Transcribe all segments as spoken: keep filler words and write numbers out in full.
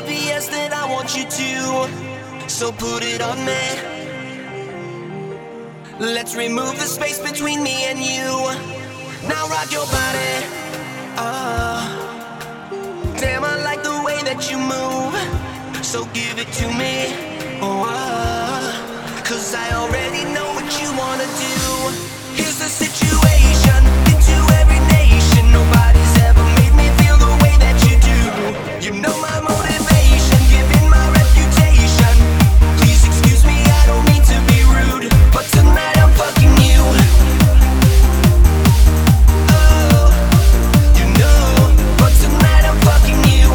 obvious that I want you to, so put it on me. Let's remove the space between me and you. Now rock your body. Ah, damn, I like the way that you move, so give it to me. Oh, ah, cause I already know what you wanna do. Here's the situation, into every nation. Nobody's ever made me feel the way that you do. You know my motivation, given my reputation. Please excuse me, I don't mean to be rude, but tonight I'm fucking you. Oh, you know, but tonight I'm fucking you.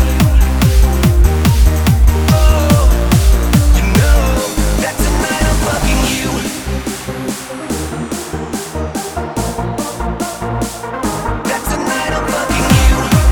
Oh, you know, that tonight I'm fucking you. That tonight I'm fucking you.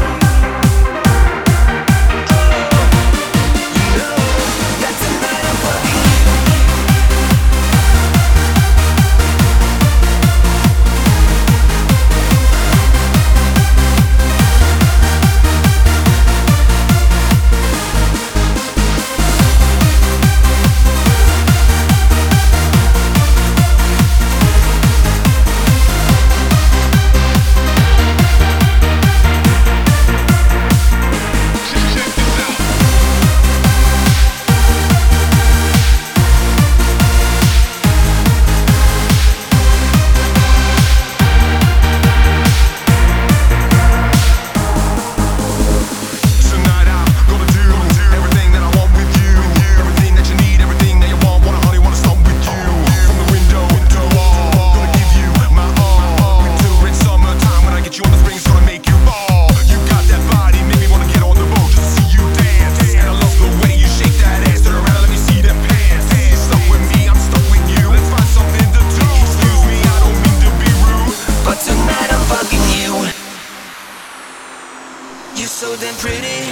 You're so damn pretty.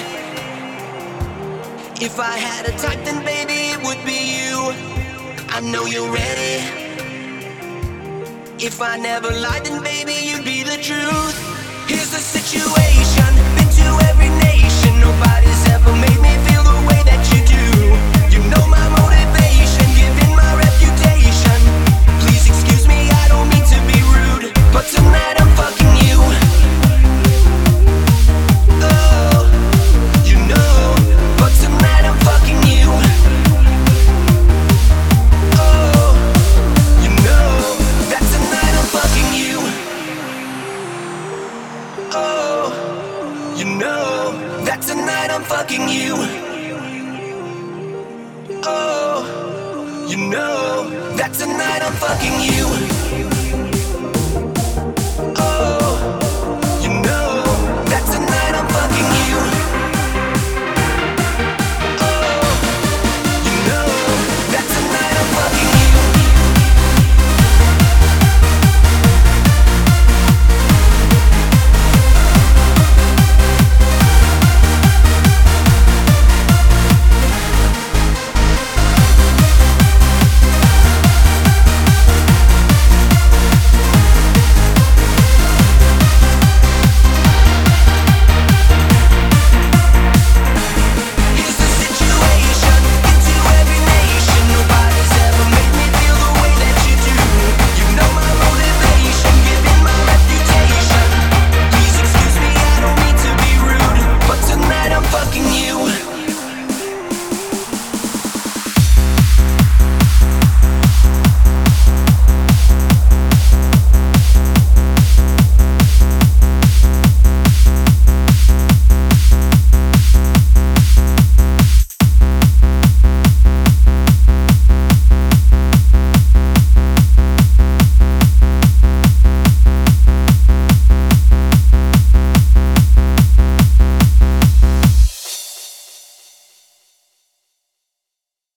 If I had a type, then baby it would be you. I know you're ready. If I never lied, then baby you'd be the truth. Here's the situation, been to every nation. Nobody's ever made me feel the way that you do. You know my motivation, given my reputation. Please excuse me, I don't mean to be rude, but tonight I'm fucking you. Oh, you know, but tonight I'm fucking you. Oh, you know, that tonight I'm fucking you. Oh, you know, that tonight I'm fucking you. Oh, you know, that tonight I'm fucking you.